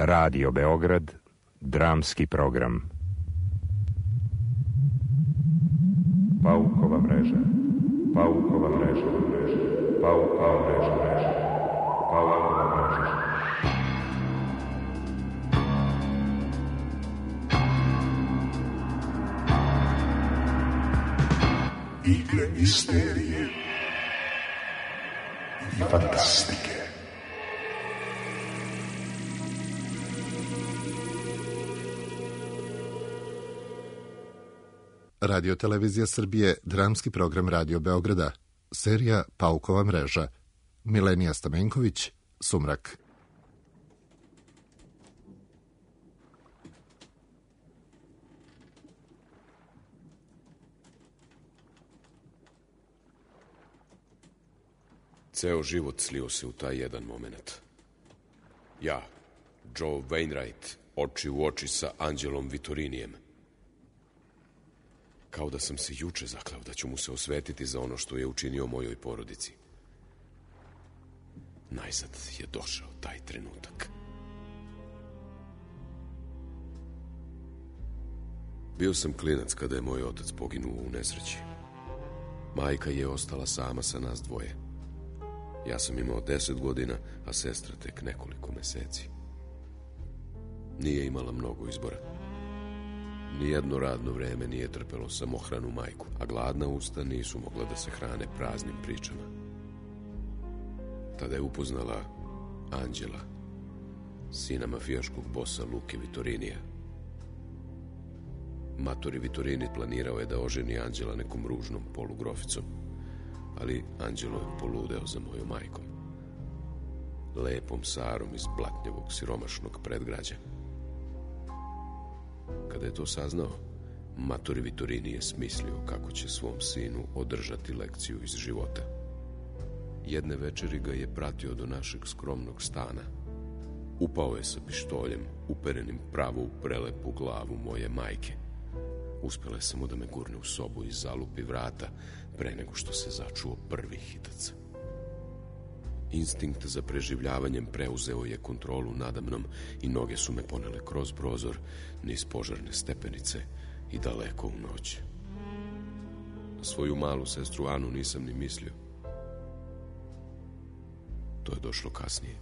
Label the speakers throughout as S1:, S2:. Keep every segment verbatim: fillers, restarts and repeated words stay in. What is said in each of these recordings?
S1: Radio Beograd, dramski program. Paukova mreža, Paukova mreža, Paukova mreža, mreža, Paukova mreža.
S2: Igre misterije i fantastike.
S3: Radio Televizija Srbije, dramski program Radio Beograda, serija Paukova mreža. Milenija Stamenković, Sumrak.
S4: Ceo život slio se u taj jedan moment. Ja, Joe Wainwright, oči u oči sa Anđelom Vitorinijem. Kao da sam se juče zakleo da ću mu se osvetiti za ono što je učinio mojoj porodici. Najzad je došao taj trenutak. Bio sam klinac kada je moj otac poginuo u nesreći. Majka je ostala sama sa nas dvoje. Ja sam imao deset godina, a sestra tek nekoliko meseci. Nije imala mnogo izbora. Nijedno radno vreme nije trpelo samohranu majku, a gladna usta nisu mogla da se hrane praznim pričama. Tada je upoznala Anđela, sina mafijaškog bosa Luke Vitorinija. Matori Vitorini planirao je da oženi Anđela nekom ružnom polugroficom, ali Anđelo je poludeo za mojom majkom, lepom Sarom iz blatnjavog siromašnog predgrađa. Kada je to saznao, matori Vitorini je smislio kako će svom sinu održati lekciju iz života. Jedne večeri ga je pratio do našeg skromnog stana. Upao je sa pištoljem, uperenim pravo u prelepu glavu moje majke. Uspela sam mu da me gurne u sobu i zalupi vrata pre nego što se začuo prvi hitac. Instinkt za preživljavanjem preuzeo je kontrolu nadamnom i noge su me ponele kroz prozor, niz požarne stepenice i daleko u noć. Na svoju malu sestru Anu nisam ni mislio. To je došlo kasnije.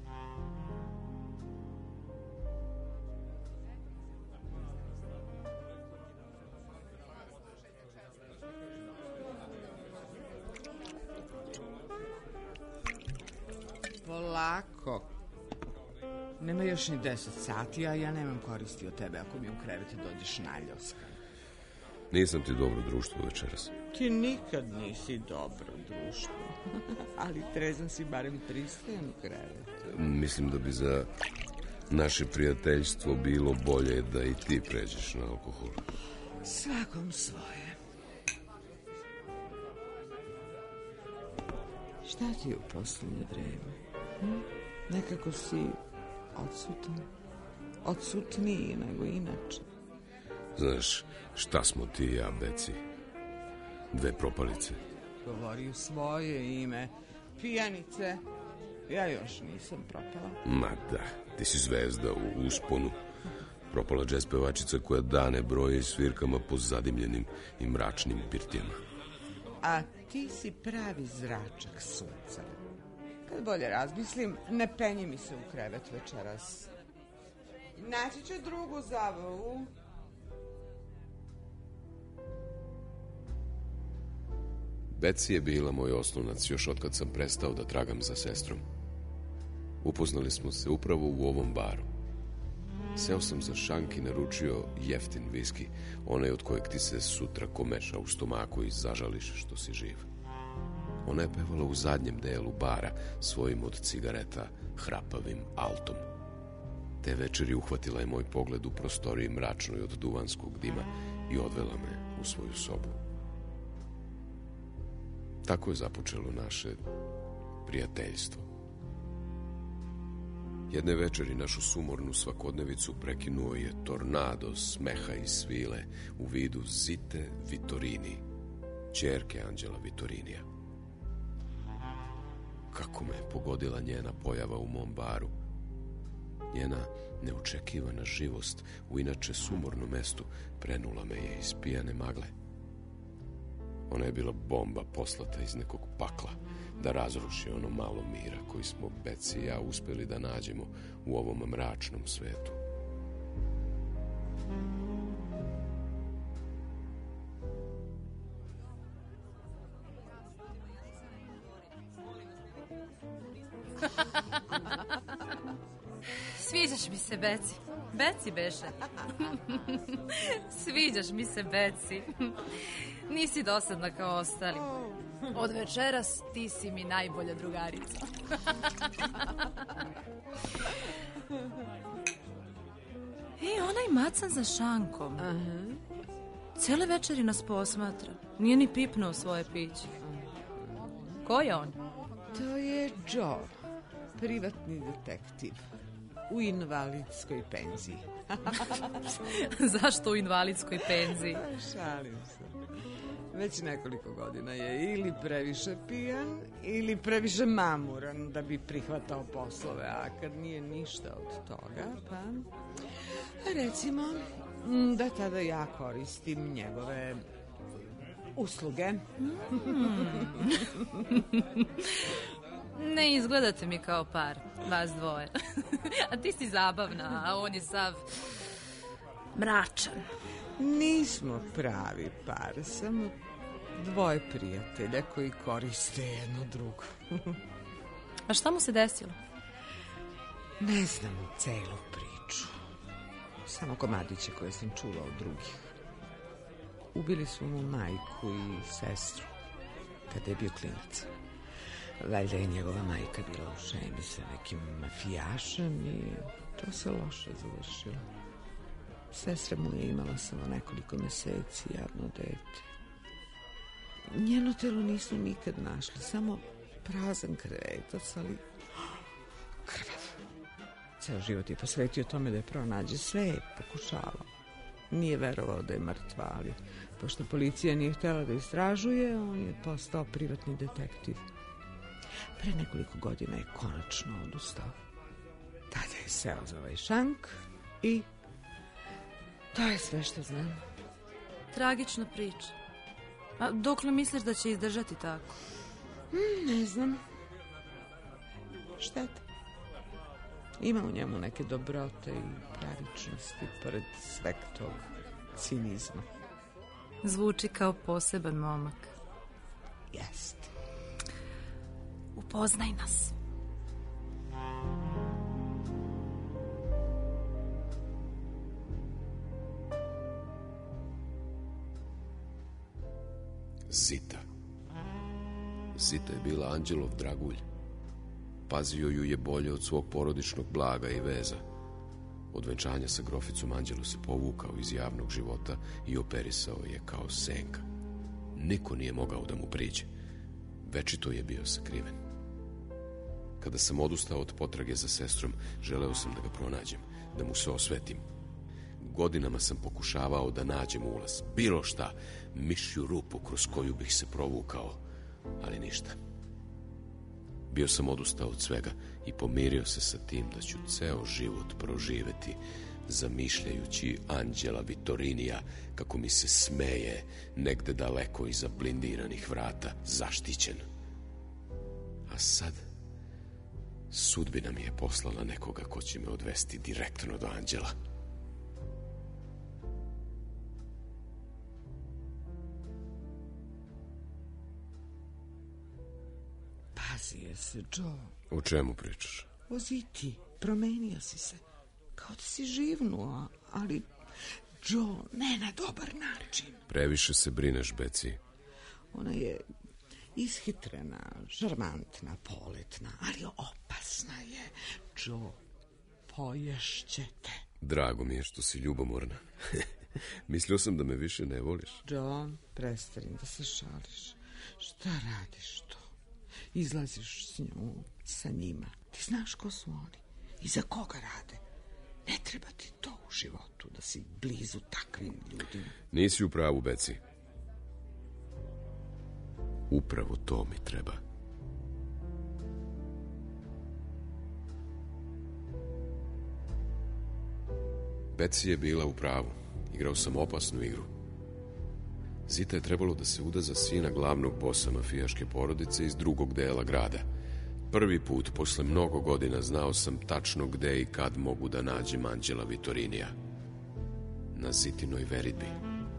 S5: Polako. Nema još ni deset sati, a ja nemam koristi od tebe ako mi u krevetu dođeš naljovska.
S4: Nisam ti dobro društvo večeras.
S5: Ti nikad nisi dobro društvo. Ali trezan si barem pristojan u krevetu.
S4: Mislim da bi za naše prijateljstvo bilo bolje da i ti pređeš na alkohol.
S5: Svakom svoje. Šta ti je u poslednje vreme? Hm? Nekako si odsutan. Odsutniji nego inače.
S4: Znaš, šta smo ti i ja, Beci? Dve propalice.
S5: Govori u svoje ime. Pijanice. Ja još nisam propala.
S4: Ma da, ti si zvezda u usponu. Propala džez pevačica koja dane broje svirkama po zadimljenim i mračnim pirtijama.
S5: A ti si pravi zračak sunca. Kad bolje razmislim, ne penji mi se u krevet večeras. Naći ću drugu zabavu.
S4: Beci je bila moj oslonac još otkad sam prestao da tragam za sestrom. Upoznali smo se upravo u ovom baru. Seo sam za šank i naručio jeftin viski, onaj od kojeg ti se sutra komeša u stomaku i zažališ što si živ. Ona je pevala u zadnjem delu bara svojim od cigareta hrapavim altom. Te večeri uhvatila je moj pogled u prostoriji mračnoj od duvanskog dima i odvela me u svoju sobu. Tako je započelo naše prijateljstvo. Jedne večeri našu sumornu svakodnevicu prekinuo je tornado smeha i svile u vidu Zite Vitorini, ćerke Anđela Vitorinija. Kako me je pogodila njena pojava u mom baru. Njena neočekivana živost u inače sumornom mestu prenula me je iz pijane magle. Ona je bila bomba poslata iz nekog pakla da razruši ono malo mira koji smo Beci i ja uspeli da nađemo u ovom mračnom svetu.
S6: Sviđaš mi se, Beci. Beci beše. Sviđaš mi se, Beci. Nisi dosadna kao ostali. Od večeras ti si mi najbolja drugarica. E, onaj macan za šankom. Aha. Cijele večeri nas posmatra. Nije ni pipnuo svoje piće. Ko je on?
S5: To je Joe, privatni detektiv. U invalidskoj penziji.
S6: Zašto u invalidskoj penziji?
S5: Šalim se. Već nekoliko godina je ili previše pijan ili previše mamuran da bi prihvatao poslove, a kad nije ništa od toga, pa recimo da tada ja koristim njegove usluge.
S6: Ne izgledate mi kao par, vas dvoje. A ti si zabavna, a on je sav mračan.
S5: Nismo pravi par, samo dvoje prijatelja koji koriste jednu drugu.
S6: A šta mu se desilo?
S5: Ne znam celu priču. Samo komadiće koje sam čula od drugih. Ubili su mu majku i sestru kada je bio klinac. Valjda je njegova majka bila u šemi sa nekim mafijašem i to se loše završilo. Sestra mu je imala samo nekoliko meseci, jadno dete. Njeno telo nisu nikad našli, samo prazan kretac, ali krvav. Ceo život je posvetio tome da je pronađe, sve je pokušavao. Nije verovao da je mrtva, ali pošto policija nije htjela da istražuje, on je postao privatni detektiv. Pre nekoliko godina je konačno odustao. Tada je seo za ovaj šank i to je sve što znam.
S6: Tragična priča. A dokle misliš da će izdržati tako?
S5: Mm, ne znam. Šteta. Ima u njemu neke dobrote i pravičnosti pored sveg tog cinizma.
S6: Zvuči kao poseban momak.
S5: Jeste.
S6: Upoznaj nas.
S4: Zita. Zita je bila Anđelov dragulj. Pazio ju je bolje od svog porodičnog blaga i veza. Od venčanja sa groficom Anđelo se povukao iz javnog života i operisao je kao senka. Niko nije mogao da mu priđe. Večito je bio sakriven. Kada sam odustao od potrage za sestrom, želeo sam da ga pronađem, da mu se osvetim. Godinama sam pokušavao da nađem ulaz, bilo šta, mišju rupu kroz koju bih se provukao, ali ništa. Bio sam odustao od svega i pomirio se sa tim da ću ceo život proživeti, zamišljajući Anđela Vitorinija kako mi se smeje negde daleko iza blindiranih vrata, zaštićen. A sad sudbina mi je poslala nekoga ko će me odvesti direktno do Anđela.
S5: Pazio se, Joe.
S4: O čemu pričaš?
S5: O Ziti, promenio si se. Kao da si živnuo, ali Joe, ne na dobar način.
S4: Previše se brineš, Beci.
S5: Ona je ishitrena, šarmantna, poletna, ali opasna je. Joe, poješće te.
S4: Drago mi je što si ljubomorna. Mislio sam da me više ne voliš.
S5: Joe, prestani da se šališ. Šta radiš to? Izlaziš s njom, sa njima. Ti znaš ko su oni i za koga rade. Ne treba ti to u životu, da si blizu takvim ljudima.
S4: Nisi u pravu, Beci. Upravo to mi treba. Betsy je bila u pravu. Igrao sam opasnu igru. Zita je trebalo da se uda za sina glavnog bosa mafijaške porodice iz drugog dela grada. Prvi put posle mnogo godina znao sam tačno gde i kad mogu da nađem Anđela Vitorinija. Na Zitinoj veridbi.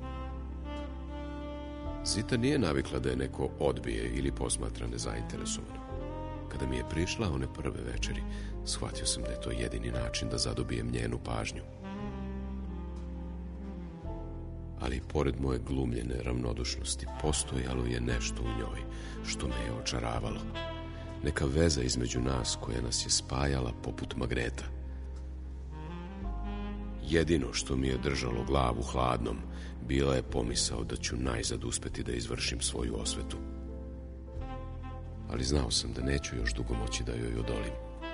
S4: Zita nije navikla da je neko odbije ili posmatra nezainteresovano. Kada mi je prišla one prve večeri, shvatio sam da je to jedini način da zadobijem njenu pažnju. Ali pored moje glumljene ravnodušnosti postojalo je nešto u njoj što me je očaravalo. Neka veza između nas koja nas je spajala poput magneta. Jedino što mi je držalo glavu hladnom bila je pomisao da ću najzad uspeti da izvršim svoju osvetu. Ali znao sam da neću još dugo moći da joj odolim.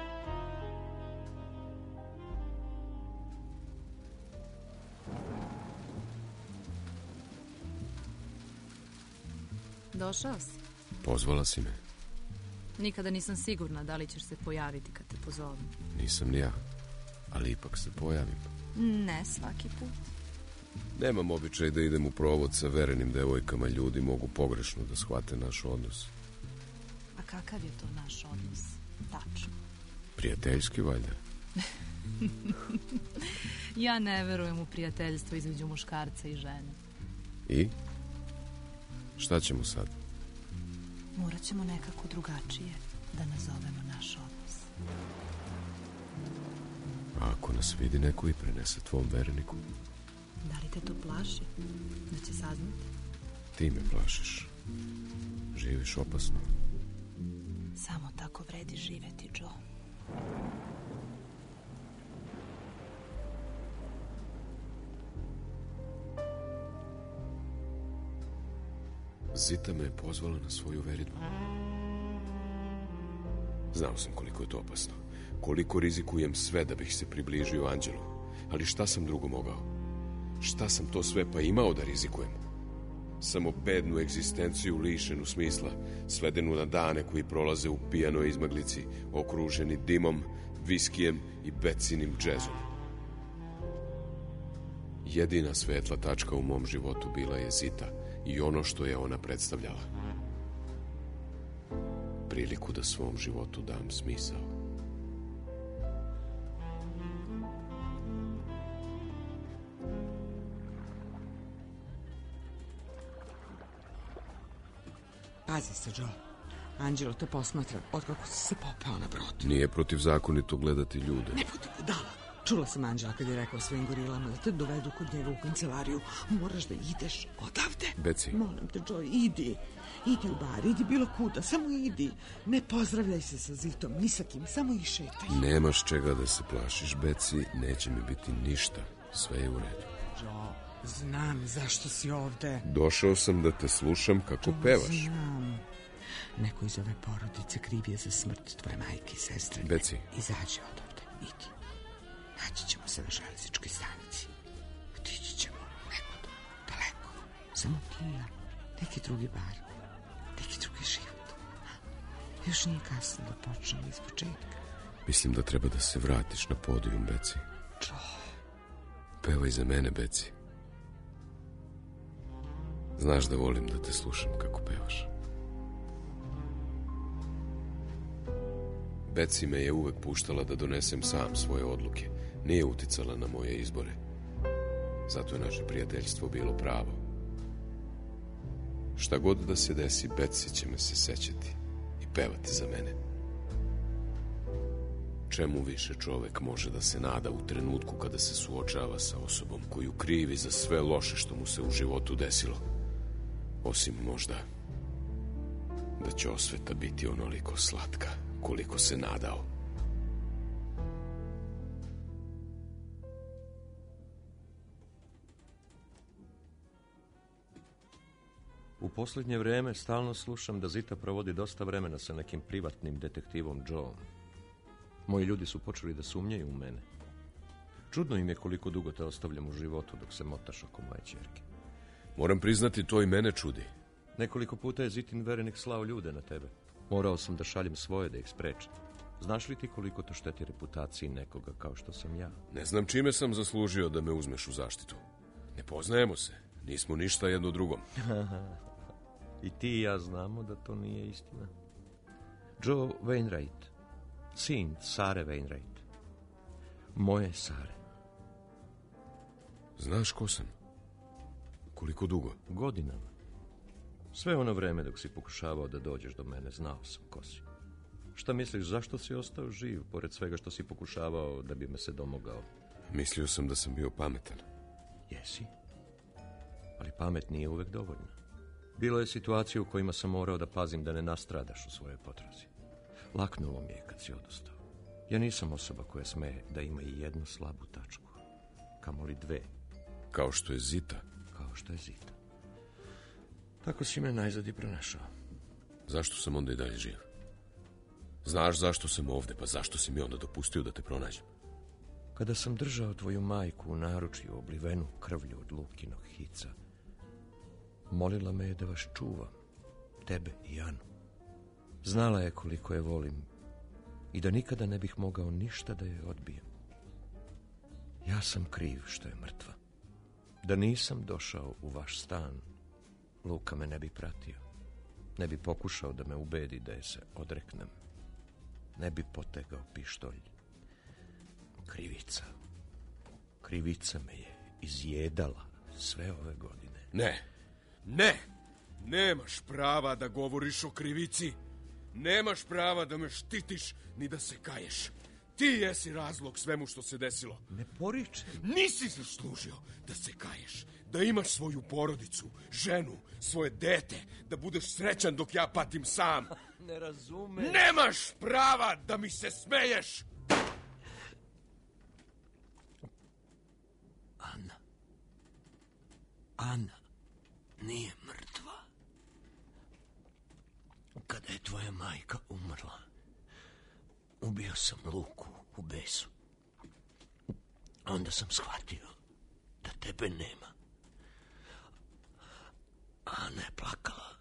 S6: Došao si?
S4: Pozvala si me.
S6: Nikada nisam sigurna da li ćeš se pojaviti kad te pozovem.
S4: Nisam ni ja, ali ipak se pojavim.
S6: Ne svaki put.
S4: Nemam običaj da idem u provod sa verenim devojkama, ljudi mogu pogrešno da shvate naš odnos.
S6: A kakav je to naš odnos? Tačno.
S4: Prijateljski, valjda.
S6: Ja ne verujem u prijateljstvo između muškarca i žene.
S4: I? Šta ćemo sad?
S6: Morat ćemo nekako drugačije da nazovemo naš odnos.
S4: A ako nas vidi neko i prenese tvom vereniku?
S6: Da li te to plaši? Da će saznati?
S4: Ti me plašiš. Živiš opasno.
S6: Samo tako vredi živeti, Joe.
S4: Zita me je pozvala na svoju veridbu. Znao sam koliko je to opasno. Koliko rizikujem sve da bih se približio Anđelu. Ali šta sam drugo mogao? Šta sam to sve pa imao da rizikujem? Samo bednu egzistenciju lišenu smisla, svedenu na dane koji prolaze u pijanoj izmaglici, okruženi dimom, viskijem i Betsinim džezom. Jedina svetla tačka u mom životu bila je Zita i ono što je ona predstavljala. Priliku da svom životu dam smisao.
S5: Pazi se, Joe. Anđelo te posmatra otkako si se popeo na brod.
S4: Nije protivzakonito gledati ljude.
S5: Ne budi budala. Čula sam Anđela kad je rekao svojim gorilama da te dovedu kod njega u kancelariju. Moraš da ideš odavde.
S4: Beci.
S5: Molim te, Joe, idi. Idi u bar, idi bilo kuda, samo idi. Ne pozdravljaj se sa Zitom, ni sa kim, samo i šetaj.
S4: Nemaš čega da se plašiš, Beci, neće mi biti ništa. Sve je u redu.
S5: Joe, znam zašto si ovde.
S4: Došao sam da te slušam kako
S5: Joe,
S4: pevaš.
S5: Znam. Neko iz ove porodice kriv je za smrt tvoje majke i sestre.
S4: Beci.
S5: Izađi odavde, idi. Naći ćemo se na železničkoj stanici. Otići ćemo nekud, daleko. Samo ti i ja. Neki drugi bar. Neki drugi život. Još nije kasno da počnemo iz početka.
S4: Mislim da treba da se vratiš na podijum, Beci.
S5: Joe.
S4: Pevaj za mene, Beci. Znaš da volim da te slušam kako pevaš. Beci me je uvek puštala da donesem sam svoje odluke. Nije uticala na moje izbore. Zato je naše prijateljstvo bilo pravo. Šta god da se desi, Beci će me se sećati i pevati za mene. Čemu više čovek može da se nada u trenutku kada se suočava sa osobom koju krivi za sve loše što mu se u životu desilo? Osim možda da će osveta biti onoliko slatka koliko se nadao.
S7: U posljednje vreme stalno slušam da Zita provodi dosta vremena sa nekim privatnim detektivom Joeom. Moji ljudi su počeli da sumnjaju u mene. Čudno im je koliko dugo te ostavljam u životu dok se motaš oko moje ćerke.
S4: Moram priznati, to i mene čudi.
S7: Nekoliko puta je Zitin verenik slao ljude na tebe. Morao sam da šaljem svoje da ih sprečem. Znaš li ti koliko to šteti reputaciji nekoga kao što sam ja?
S4: Ne znam čime sam zaslužio da me uzmeš u zaštitu. Ne poznajemo se. Nismo ništa jedno drugom.
S7: I ti i ja znamo da to nije istina. Joe Wainwright, sin Sare Wainwright. Moje Sare.
S4: Znaš ko sam? Koliko dugo?
S7: Godinama. Sve ono vreme dok si pokušavao da dođeš do mene, znao sam ko si. Šta misliš, zašto si ostao živ, pored svega što si pokušavao da bi me se domogao?
S4: Mislio sam da sam bio pametan.
S7: Jesi, ali pamet nije uvek dovoljna. Bilo je situacija u kojima sam morao da pazim da ne nastradaš u svojoj potrazi. Laknulo mi je kad si odustao. Ja nisam osoba koja sme da ima i jednu slabu tačku. Kamoli dve.
S4: Kao što je Zita.
S7: Kao što je Zita. Tako si me najzad i pronašao.
S4: Zašto sam onda i dalje živ? Znaš zašto sam ovde, pa zašto si mi onda dopustio da te pronađem?
S7: Kada sam držao tvoju majku u naručju oblivenu krvlju od Lukinog hica, molila me je da vas čuvam, tebe i Anu. Znala je koliko je volim i da nikada ne bih mogao ništa da je odbijem. Ja sam kriv što je mrtva. Da nisam došao u vaš stan, Luka me ne bi pratio. Ne bi pokušao da me ubedi da je se odreknem. Ne bi potegao pištolj. Krivica. Krivica me je izjedala sve ove godine.
S4: Ne, ne, nemaš prava da govoriš o krivici. Nemaš prava da me štitiš ni da se kaješ. Ti jesi razlog svemu što se desilo.
S7: Ne poričem.
S4: Nisi zaslužio da se kaješ, da imaš svoju porodicu, ženu, svoje dete, da budeš srećan dok ja patim sam.
S7: Ne razumem.
S4: Nemaš prava da mi se smeješ.
S7: Ana. Ana nije mrtva. Kada je tvoja majka umrla, ubio sam Luku u besu. Onda sam shvatio da tebe nema. Ana je plakala.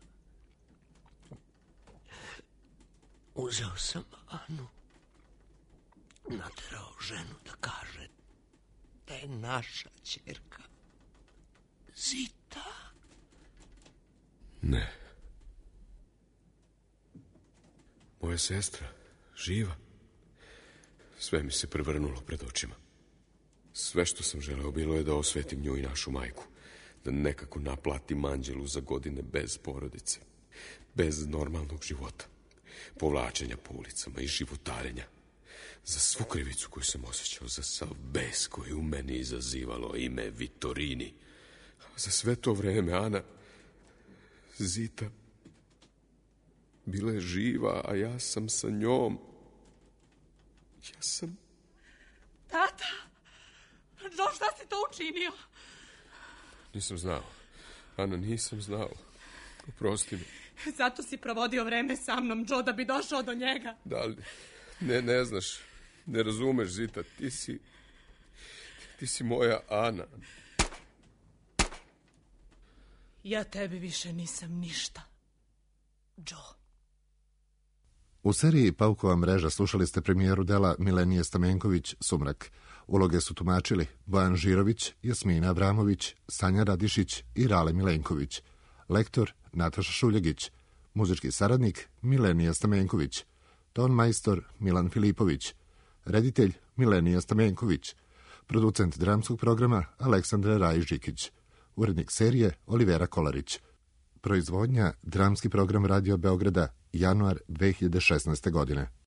S7: Uzeo sam Anu, naterao ženu da kaže da je naša ćerka Zita.
S4: Ne. Moja sestra, živa. Sve mi se prevrnulo pred očima. Sve što sam želeo bilo je da osvetim nju i našu majku. Da nekako naplatim Anđelu za godine bez porodice. Bez normalnog života. Povlačenja po ulicama i životarenja. Za svu krivicu koju sam osjećao, za sav bes koji je u meni izazivalo ime Vitorini. Za sve to vreme Ana, Zita, bila je živa, a ja sam sa njom. Ja sam...
S6: Tata! Joe, šta si to učinio?
S4: Nisam znao. Ana, nisam znao. Oprosti mi.
S6: Zato si provodio vreme sa mnom, Joe, da bi došao do njega.
S4: Da li... Ne, ne znaš. Ne razumeš, Zita. Ti si... Ti si moja Ana.
S6: Ja tebi više nisam ništa, Joe.
S3: U seriji Paukova mreža slušali ste premijeru dela Milenije Stamenković, Sumrak. Uloge su tumačili Bojan Žirović, Jasmina Avramović, Sanja Radišić i Rale Milenković. Lektor Nataša Šuljegić. Muzički saradnik Milenija Stamenković. Ton majstor Milan Filipović. Reditelj Milenija Stamenković. Producent dramskog programa Aleksandra Rajižikić. Urednik serije Olivera Kolarić. Proizvodnja Dramski program Radio Beograda, januar dve hiljade šesnaeste godine.